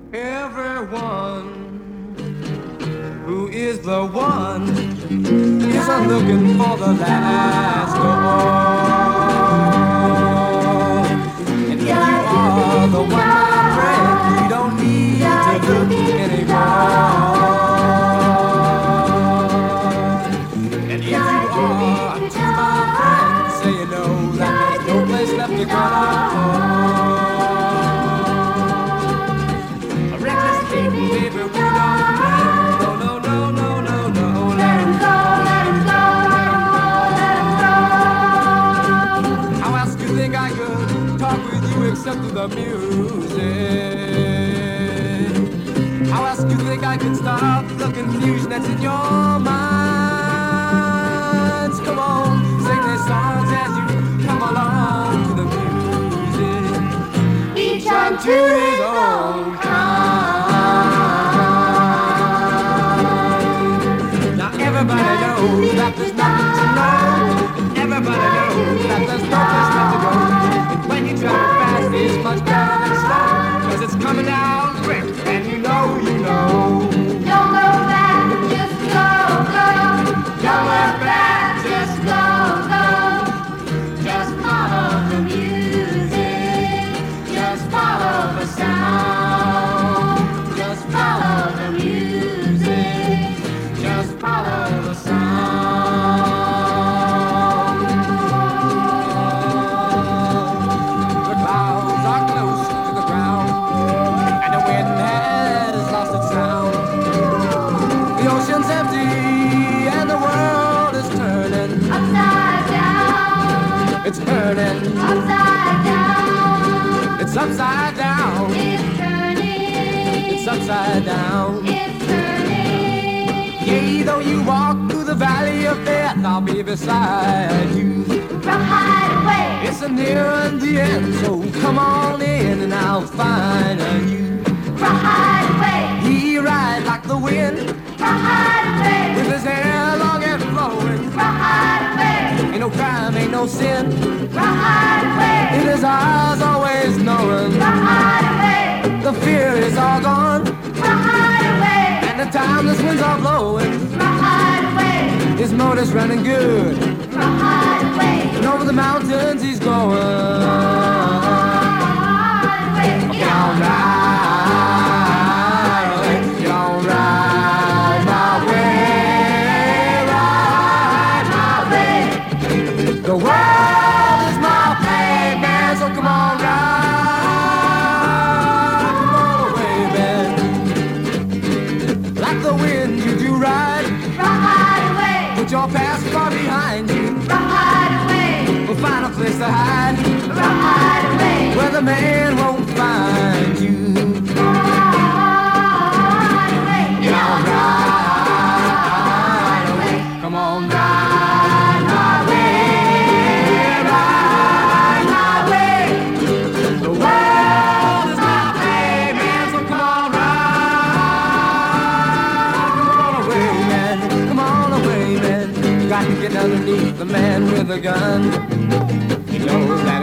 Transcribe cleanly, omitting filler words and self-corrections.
Everyone who is the one is a looking for the last call. And if you are the one, my friend, you don't need to look anymore. And if you are to my friend, say you know that there's no place left to go. Except through the music. How else do you think I could stop the confusion that's in your minds? Come on, sing these songs as you come along to the music. Each unto his own kind. Now everybody knows that there's nothing to know. Everybody knows that there's no place left to go. When you try fast, it's much better than slow, 'cause it's coming down quick, and you know. Don't go back, just go, go. Don't look back, just go, go. Just follow the music, just follow the sound. Just follow the music, just follow the sound. It's turning upside down. It's upside down. It's turning. It's upside down. It's turning. Yea, though you walk through the valley of death, I'll be beside you. Right away. It's a near and the end, so come on in and I'll find you. Right away. He rides like the wind. Right away. With his hair long and flowing. Right away. Ain't no crime, ain't no sin. Right away. In his eyes always knowing. Right away. The fear is all gone. Right away. And the timeless winds are blowing. Right away. His motor's running good. Right away. And over the mountains he's going. Right away. Get on ride away. Get on ride my way. Ride my way. The world is my playman, so come on, ride. Come on away, man. Like the wind you do ride. Right away. Put your past far behind you. Right away. We'll find a place to hide. Right away. Where the man won't find you. Right away. Get on, ride away. Come on, ride my way. Ride my way. The world is my playman, so come on, ride. Come on away, man. Come on away, man. Got to get underneath the man with a gun. You know that